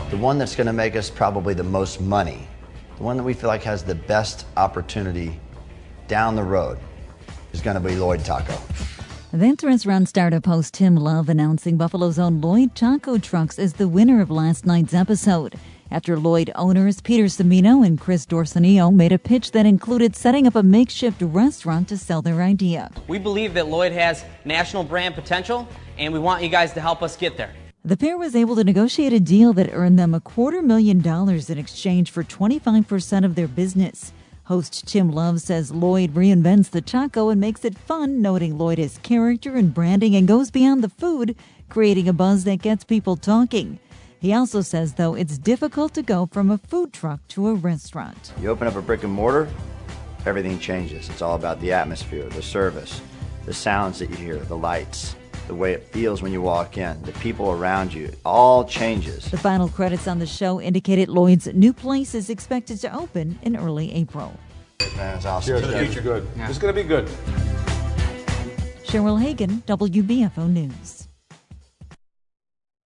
The one that's going to make us probably the most money, the one that we feel like has the best opportunity down the road, is going to be Lloyd Taco. That restaurant startup host Tim Love announcing Buffalo's own Lloyd Taco Trucks as the winner of last night's episode, after Lloyd owners Peter Cimino and Chris Dorsanio made a pitch that included setting up a makeshift restaurant to sell their idea. We believe that Lloyd has national brand potential, and we want you guys to help us get there. The pair was able to negotiate a deal that earned them $250,000 in exchange for 25% of their business. Host Tim Love says Lloyd reinvents the taco and makes it fun, noting Lloyd has character and branding and goes beyond the food, creating a buzz that gets people talking. He also says, though, it's difficult to go from a food truck to a restaurant. You open up a brick and mortar, everything changes. It's all about the atmosphere, the service, the sounds that you hear, the lights, the way it feels when you walk in, the people around you. It all changes. The final credits on the show indicated Lloyd's new place is expected to open in early April. Man, it's awesome. It's good. Yeah. It's going to be good. Cheryl Hagan, WBFO News.